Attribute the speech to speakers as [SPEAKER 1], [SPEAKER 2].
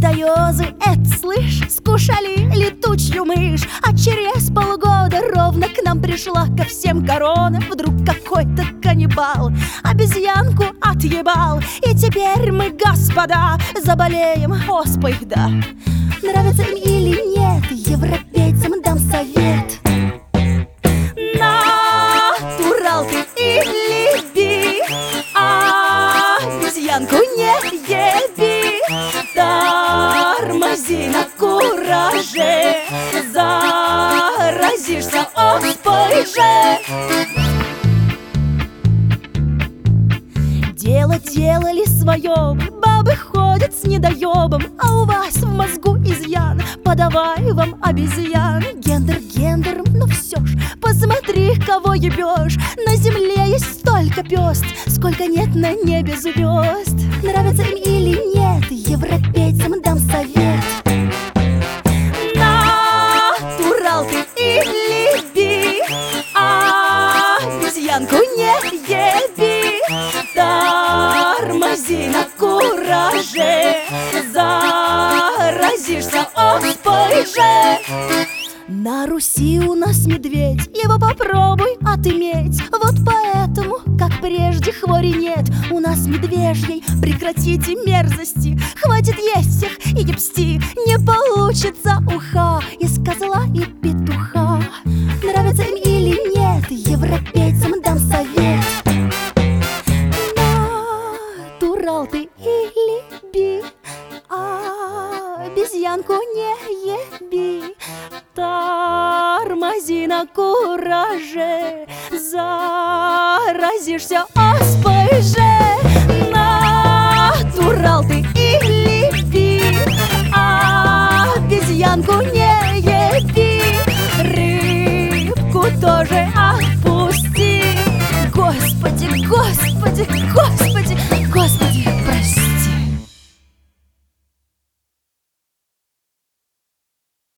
[SPEAKER 1] китаёзы, это слышь, скушали летучую мышь. А через полгода ровно к нам пришла ко всем корона. Вдруг какой-то каннибал обезьянку отъебал. И теперь мы, господа, заболеем оспой, да. Нравится им или нет, европейцам дам совет. Натуралки или би, обезьянку не еби. Тормози на кураже, заразишься оспой же. Дело делали свое, бабы ходят с недоебом. А у вас в мозгу изъян, подавай вам обезьян. Гендер гендером, но все ж посмотри, кого ебешь. На земле есть столько пёст, сколько нет на небе звезд. Нравится им или нет, европейцам дам совет. Натуралки или би, обезьянку не еби. Тормози на кураже, заразишься оспой же. На Руси у нас медведь, его попробуй отыметь. Вот поэтому, как прежде, хвори нет у нас медвежьей. Прекратите мерзости, хватит есть всех и ебсти. Не получится уха из козла и петуха. Нравится им или нет, европейцам дам совет. Натурал ты или би, обезьянку не еби. Тормози на кураже, заразишься оспой же.